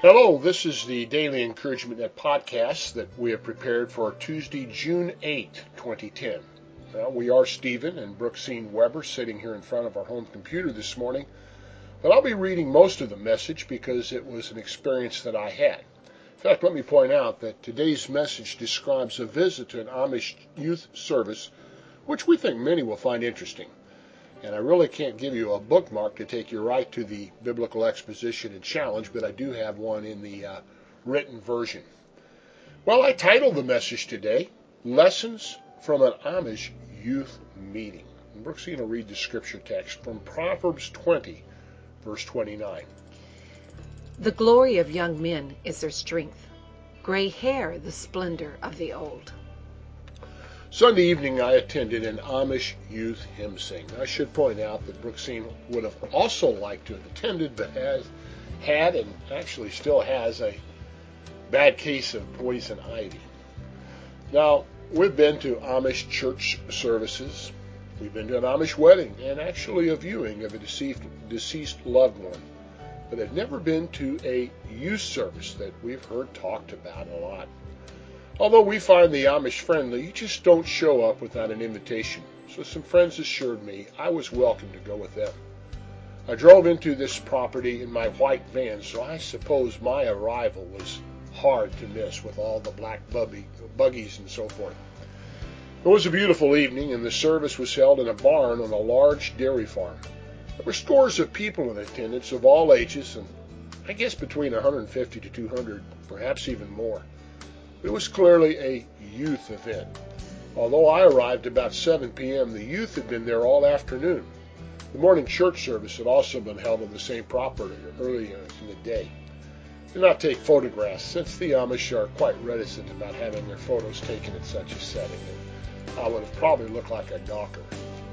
Hello, this is the Daily Encouragement Net podcast that we have prepared for Tuesday, June 8, 2010. We are Stephen and Brooksine Weber sitting here in front of our home computer this morning, but I'll be reading most of the message because it was an experience that I had. In fact, let me point out that today's message describes a visit to an Amish youth service, which we think many will find interesting. And I really can't give you a bookmark to take you right to the biblical exposition and challenge, but I do have one in the written version. Well, I titled the message today, Lessons from an Amish Youth Meeting. And Brooksine will read the scripture text from Proverbs 20, verse 29. The glory of young men is their strength, gray hair the splendor of the old. Sunday evening, I attended an Amish youth hymn sing. I should point out that Brooksine would have also liked to have attended, but had and actually still has a bad case of poison ivy. Now, we've been to Amish church services. We've been to an Amish wedding and actually a viewing of a deceased loved one, but have never been to a youth service that we've heard talked about a lot. Although we find the Amish friendly, you just don't show up without an invitation. So some friends assured me I was welcome to go with them. I drove into this property in my white van, so I suppose my arrival was hard to miss with all the black buggies and so forth. It was a beautiful evening, and the service was held in a barn on a large dairy farm. There were scores of people in attendance of all ages, and I guess between 150 to 200, perhaps even more. It was clearly a youth event. Although I arrived about 7 p.m., the youth had been there all afternoon. The morning church service had also been held on the same property earlier in the day. Do not take photographs, since the Amish are quite reticent about having their photos taken in such a setting, and I would have probably looked like a gawker.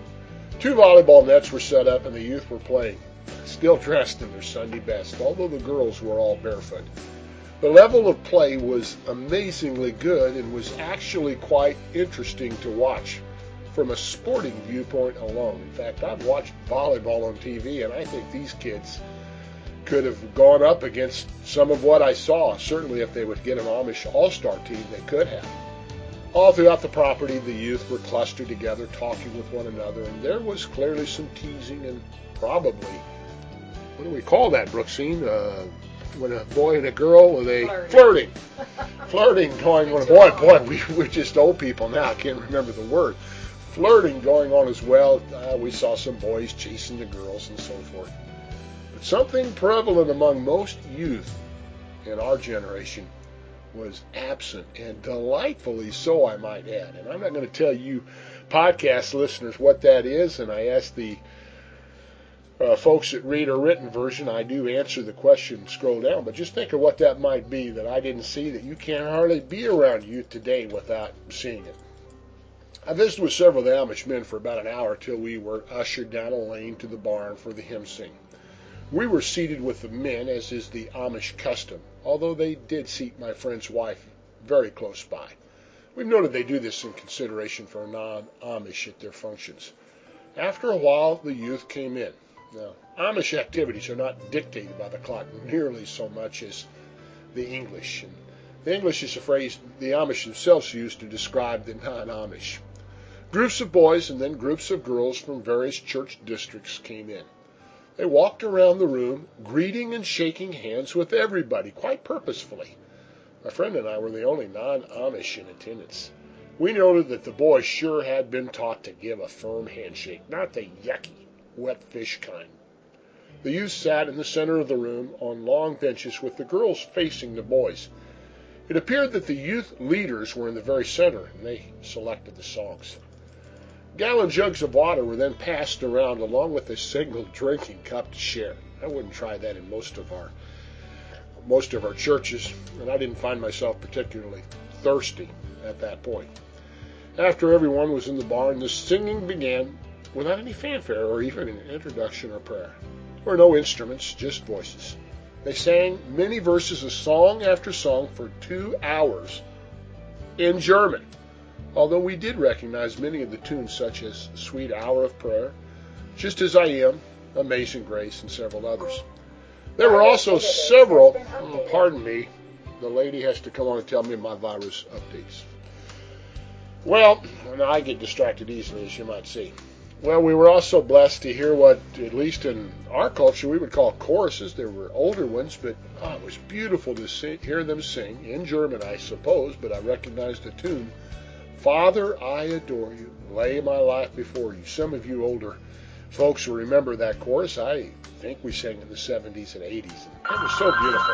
2 volleyball nets were set up and the youth were playing, still dressed in their Sunday best, although the girls were all barefoot. The level of play was amazingly good and was actually quite interesting to watch from a sporting viewpoint alone. In fact, I've watched volleyball on TV, and I think these kids could have gone up against some of what I saw. Certainly, if they would get an Amish all-star team, they could have. All throughout the property, the youth were clustered together, talking with one another, and there was clearly some teasing and probably, what do we call that, Brooksine? When a boy and a girl, flirting going on. Boy, we're just old people now. I can't remember the word. Flirting going on as well. We saw some boys chasing the girls and so forth. But something prevalent among most youth in our generation was absent, and delightfully so, I might add. And I'm not going to tell you podcast listeners what that is, and I asked the folks that read a written version, I do answer the question, scroll down, but just think of what that might be that I didn't see, that you can't hardly be around youth today without seeing it. I visited with several of the Amish men for about an hour till we were ushered down a lane to the barn for the hymn sing. We were seated with the men, as is the Amish custom, although they did seat my friend's wife very close by. We've noted they do this in consideration for non-Amish at their functions. After a while, the youth came in. Now, Amish activities are not dictated by the clock nearly so much as the English. And the English is a phrase the Amish themselves use to describe the non-Amish. Groups of boys and then groups of girls from various church districts came in. They walked around the room, greeting and shaking hands with everybody, quite purposefully. My friend and I were the only non-Amish in attendance. We noted that the boys sure had been taught to give a firm handshake, not the yucky, wet fish kind. The youth sat in the center of the room on long benches with the girls facing the boys. It appeared that the youth leaders were in the very center, and they selected the songs. Gallon jugs of water were then passed around along with a single drinking cup to share. I wouldn't try that in most of our churches, and I didn't find myself particularly thirsty at that point. After everyone was in the barn, the singing began without any fanfare or even an introduction or prayer. There were no instruments, just voices. They sang many verses of song after song for 2 hours in German, although we did recognize many of the tunes such as Sweet Hour of Prayer, Just As I Am, Amazing Grace, and several others. There were also several, pardon me, the lady has to come on and tell me my virus updates. Well, I get distracted easily, as you might see. Well, we were also blessed to hear what, at least in our culture, we would call choruses. There were older ones, but it was beautiful to hear them sing, in German, I suppose, but I recognized the tune. Father, I adore you, lay my life before you. Some of you older folks will remember that chorus. I think we sang in the 70s and 80s, and it was so beautiful.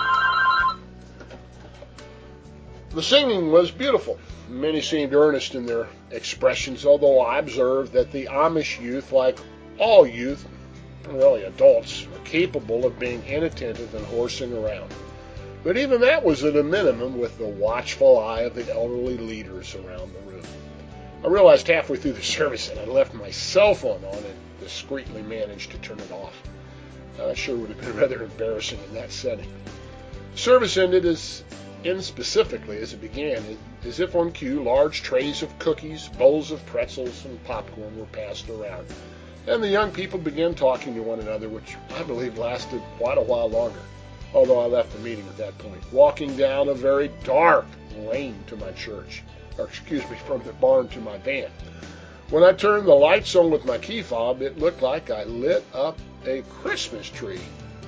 The singing was beautiful. Many seemed earnest in their expressions, although I observed that the Amish youth, like all youth, really adults, are capable of being inattentive and horsing around. But even that was at a minimum with the watchful eye of the elderly leaders around the room. I realized halfway through the service that I left my cell phone on and discreetly managed to turn it off. That sure would have been rather embarrassing in that setting. The service ended as inspecifically as it began, as if on cue, large trays of cookies, bowls of pretzels, and popcorn were passed around, and the young people began talking to one another, which I believe lasted quite a while longer, although I left the meeting at that point, walking down a very dark lane to my church, from the barn to my van. When I turned the lights on with my key fob, it looked like I lit up a Christmas tree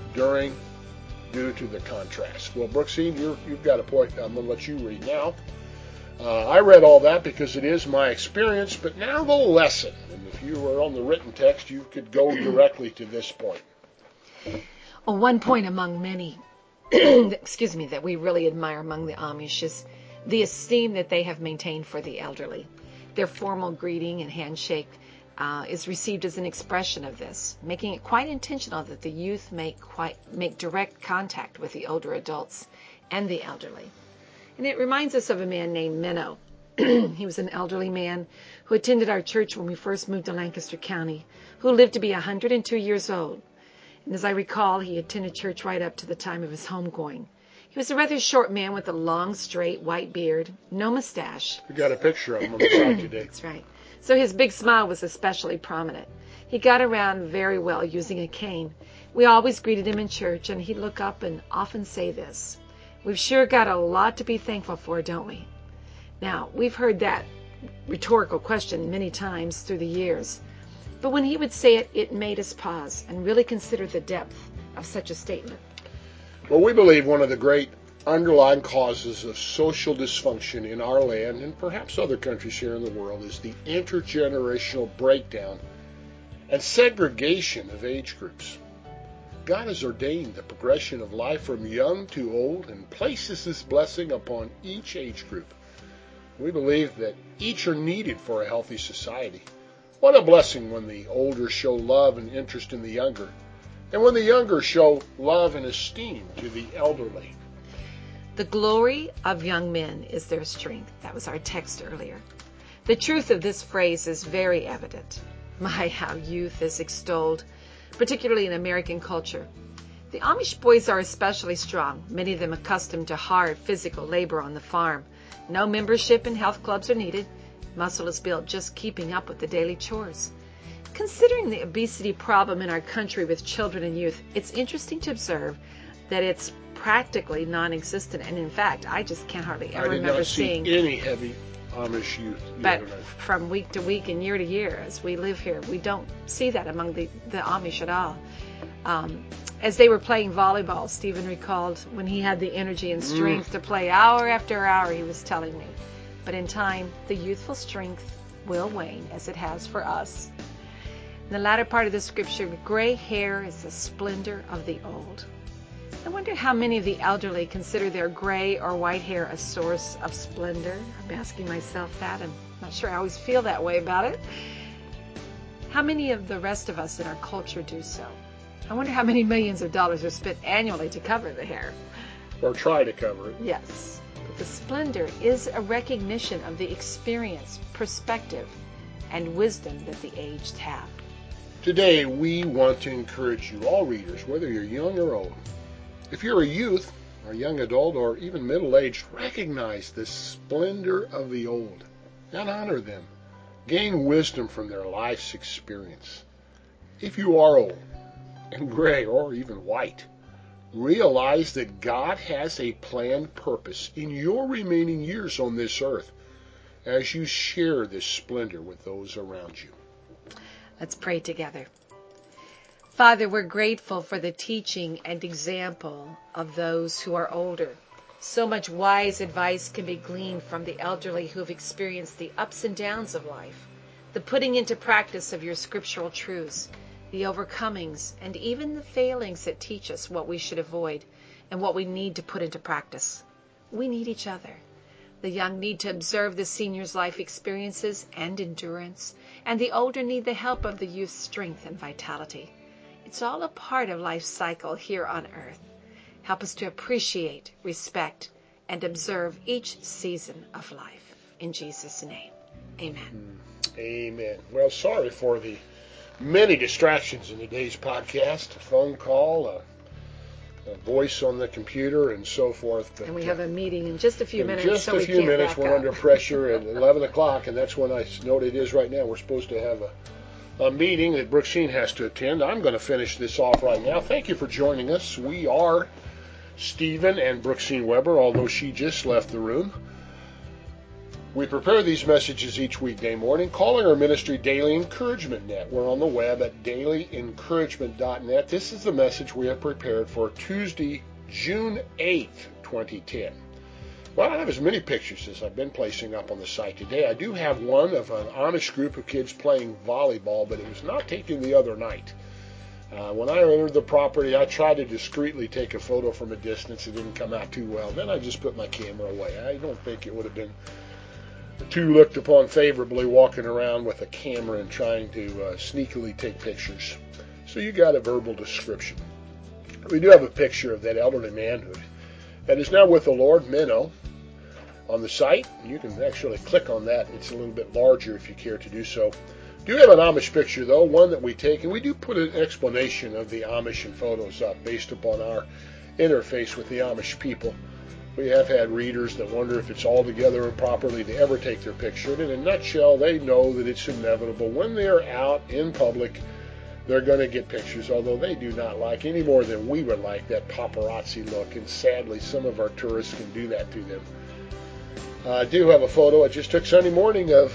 due to the contrast. Well, Brooksine, you've got a point I'm going to let you read now. I read all that because it is my experience, but now the lesson. And if you were on the written text, you could go directly to this point. Well, one point among many, that we really admire among the Amish is the esteem that they have maintained for the elderly. Their formal greeting and handshake is received as an expression of this, making it quite intentional that the youth make direct contact with the older adults and the elderly. And it reminds us of a man named Menno. He was an elderly man who attended our church when we first moved to Lancaster County, who lived to be 102 years old. And as I recall, he attended church right up to the time of his homegoing. He was a rather short man with a long, straight, white beard, no mustache. We got a picture of him on the side today. That's right. So his big smile was especially prominent. He got around very well using a cane. We always greeted him in church, and he'd look up and often say this: "We've sure got a lot to be thankful for, don't we?" Now, we've heard that rhetorical question many times through the years, but when he would say it, it made us pause and really consider the depth of such a statement. Well, we believe one of the great underlying causes of social dysfunction in our land and perhaps other countries here in the world is the intergenerational breakdown and segregation of age groups. God has ordained the progression of life from young to old and places His blessing upon each age group. We believe that each are needed for a healthy society. What a blessing when the older show love and interest in the younger, and when the younger show love and esteem to the elderly. The glory of young men is their strength. That was our text earlier. The truth of this phrase is very evident. My, how youth is extolled, particularly in American culture. The Amish boys are especially strong, many of them accustomed to hard physical labor on the farm. No membership in health clubs are needed. Muscle is built just keeping up with the daily chores. Considering the obesity problem in our country with children and youth, it's interesting to observe that it's practically non-existent, and in fact, I just can't hardly ever remember seeing any heavy Amish youth. But from week to week and year, as we live here, we don't see that among the Amish at all. As they were playing volleyball, Stephen recalled when he had the energy and strength to play hour after hour, he was telling me. But in time, the youthful strength will wane, as it has for us. In the latter part of the scripture, gray hair is the splendor of the old. I wonder how many of the elderly consider their gray or white hair a source of splendor. I'm asking myself that. I'm not sure I always feel that way about it. How many of the rest of us in our culture do so? I wonder how many millions of dollars are spent annually to cover the hair. Or try to cover it. Yes. But the splendor is a recognition of the experience, perspective, and wisdom that the aged have. Today, we want to encourage you, all readers, whether you're young or old. If you're a youth, or young adult, or even middle-aged, recognize the splendor of the old and honor them. Gain wisdom from their life's experience. If you are old and gray or even white, Realize that God has a planned purpose in your remaining years on this earth as you share this splendor with those around you. Let's pray together. Father, we're grateful for the teaching and example of those who are older. So much wise advice can be gleaned from the elderly who've experienced the ups and downs of life, the putting into practice of your scriptural truths, the overcomings, and even the failings that teach us what we should avoid and what we need to put into practice. We need each other. The young need to observe the senior's life experiences and endurance, and the older need the help of the youth's strength and vitality. It's all a part of life's cycle here on earth. Help us to appreciate, respect, and observe each season of life. In Jesus' name, amen. Amen. Well, sorry for the many distractions in today's podcast. A phone call, a voice on the computer, and so forth. But, and we have a meeting in just a few minutes. Just a few minutes. We're under pressure at 11 o'clock, and that's when I know what it is right now. We're supposed to have a meeting that Brooksine has to attend. I'm going to finish this off right now. Thank you for joining us. We are Stephen and Brooksine Weber, although she just left the room. We prepare these messages each weekday morning, calling our ministry Daily Encouragement Net. We're on the web at dailyencouragement.net. This is the message we have prepared for Tuesday, June 8th, 2010. Well, I have as many pictures as I've been placing up on the site today. I do have one of an Amish group of kids playing volleyball, but it was not taken the other night. When I entered the property, I tried to discreetly take a photo from a distance. It didn't come out too well. Then I just put my camera away. I don't think it would have been too looked upon favorably walking around with a camera and trying to sneakily take pictures. So you got a verbal description. We do have a picture of that elderly man that is now with the Lord, Minnow, on the site. You can actually click on that. It's a little bit larger if you care to do so. Do have an Amish picture, though, one that we take, and we do put an explanation of the Amish in photos up based upon our interface with the Amish people. We have had readers that wonder if it's all together and properly to ever take their picture. And in a nutshell, they know that it's inevitable. When they're out in public, they're going to get pictures, although they do not like any more than we would like that paparazzi look. And sadly, some of our tourists can do that to them. I do have a photo I just took Sunday morning of,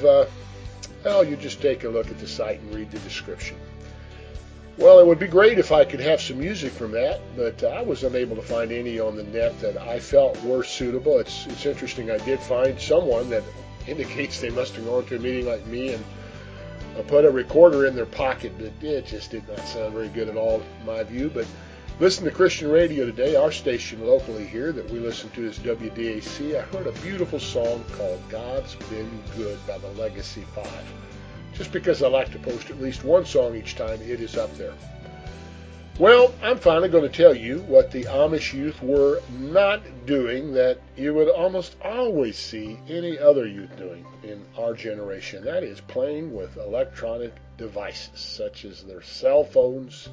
you just take a look at the site and read the description. Well, it would be great if I could have some music from that, but I was unable to find any on the net that I felt were suitable. It's interesting. I did find someone that indicates they must have gone to a meeting like me and put a recorder in their pocket, but it just did not sound very good at all in my view. But listen to Christian radio today. Our station locally here that we listen to is WDAC. I heard a beautiful song called God's Been Good by the Legacy 5. Just because I like to post at least one song each time, it is up there. Well, I'm finally going to tell you what the Amish youth were not doing that you would almost always see any other youth doing in our generation. That is playing with electronic devices, such as their cell phones,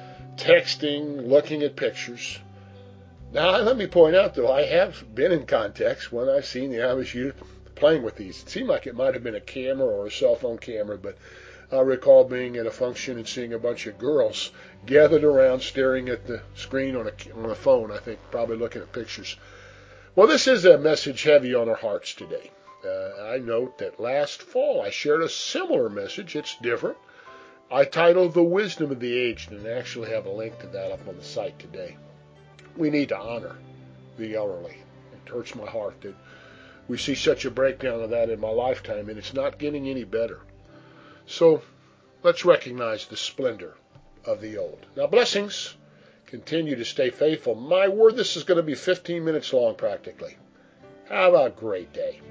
texting, looking at pictures. Now, let me point out, though, I have been in context when I've seen the Amish youth playing with these. It seemed like it might have been a camera or a cell phone camera, but I recall being at a function and seeing a bunch of girls gathered around staring at the screen on a phone, I think, probably looking at pictures. Well, this is a message heavy on our hearts today. I note that last fall I shared a similar message. It's different. I titled The Wisdom of the Aged, and I actually have a link to that up on the site today. We need to honor the elderly. It hurts my heart that we see such a breakdown of that in my lifetime, and it's not getting any better. So let's recognize the splendor of the old. Now, blessings. Continue to stay faithful. My word, this is going to be 15 minutes long practically. Have a great day.